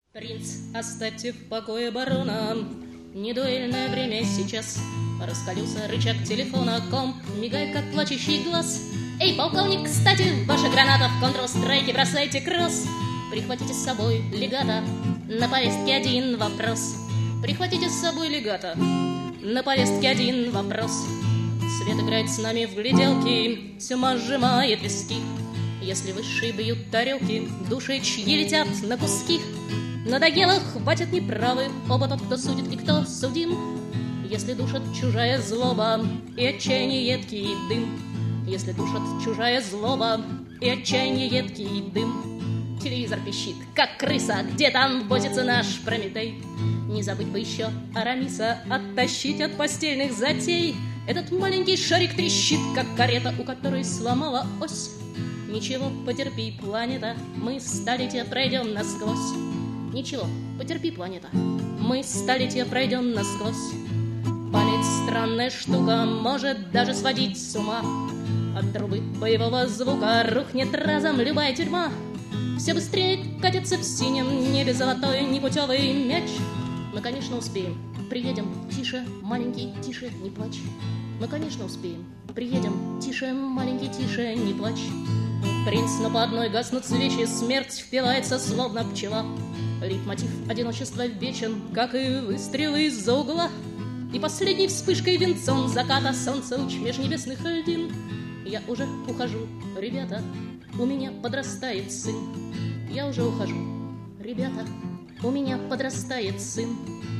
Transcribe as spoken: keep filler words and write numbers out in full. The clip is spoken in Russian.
Принц, оставьте в покое барона, не дуэльное время сейчас. Раскалился рычаг телефона, комп мигает, как плачущий глаз. Эй, полковник, кстати, ваша граната в контрстрайке, бросайте кросс. Прихватите с собой легата, на повестке один вопрос. Прихватите с собой легата, на повестке один вопрос. Свет играет с нами в гляделки, тьма сжимает виски. Если высшие бьют тарелки, души чьи летят на куски. Надоело, хватит неправы, оба тот, кто судит и кто судим. Если душат чужая злоба и отчаяние едкий дым. Если душат чужая злоба и отчаяние едкий дым. Телевизор пищит, как крыса, где там возится наш Прометей. Не забыть бы еще Арамиса оттащить от постельных затей. Этот маленький шарик трещит, как карета, у которой сломала ось. Ничего, потерпи, планета, мы столетия пройдем насквозь. Ничего, потерпи, планета, мы столетия пройдем насквозь. Память — странная штука, может даже сводить с ума. От трубы боевого звука рухнет разом любая тюрьма. Все быстрее катится в синем небе золотой непутевый мяч. Мы, конечно, успеем, приедем, тише, маленький, тише, не плачь. Мы, конечно, успеем, приедем, тише, маленький, тише, не плачь. Принц, но по одной гаснут свечи, смерть впивается, словно пчела. Лейтмотив одиночества вечен, как и выстрелы из-за угла. И последней вспышкой венцом заката солнца луч межнебесных льдин. Я уже ухожу, ребята, у меня подрастает сын. Я уже ухожу, ребята, у меня подрастает сын.